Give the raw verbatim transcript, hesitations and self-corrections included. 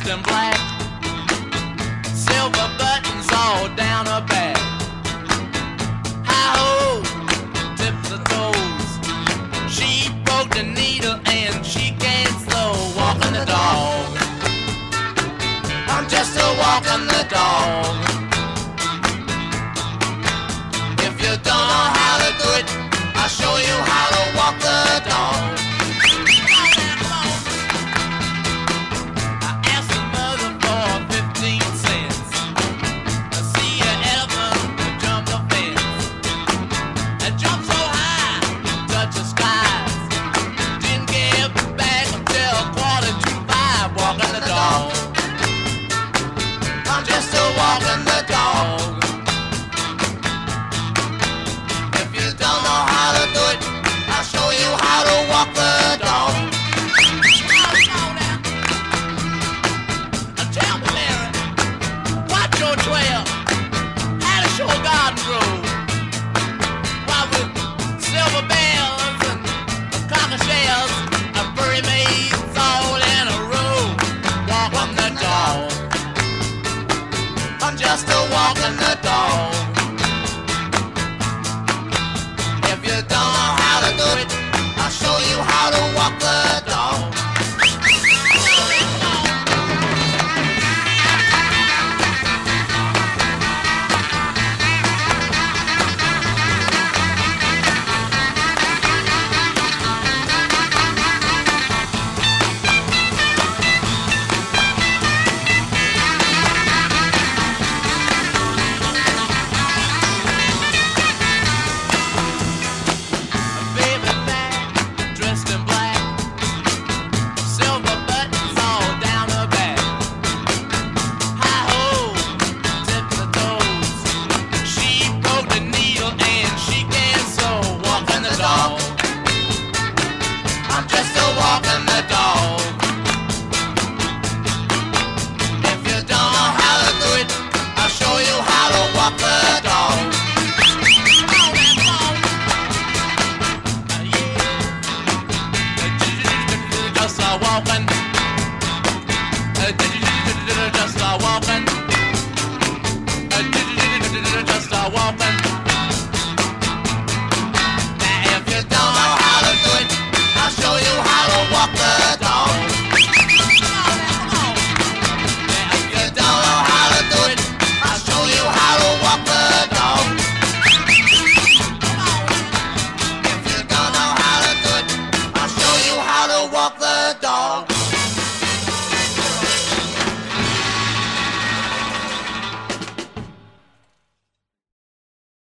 dressed in black, silver buttons all down her back. Hi-ho, tip the toes. She broke the needle and she can't slow walking the dog. I'm just a walking the dog. If you don't know how to do it, I'll show you how to walk the dog. Walking the dog. If you don't know how to do it, I'll show you how to walk the dog. Now tell me, Mary, watch your trail. How does your garden grow? Why, with silver bells and cocker shells and furry maids all in a row, walking the dog. I'm just a walking the dog. If you don't know how to do it, I'll show you how to walk the dog. I'm just a walking the dog. If you don't know how to do it, I'll show you how to walk the dog. Just a walking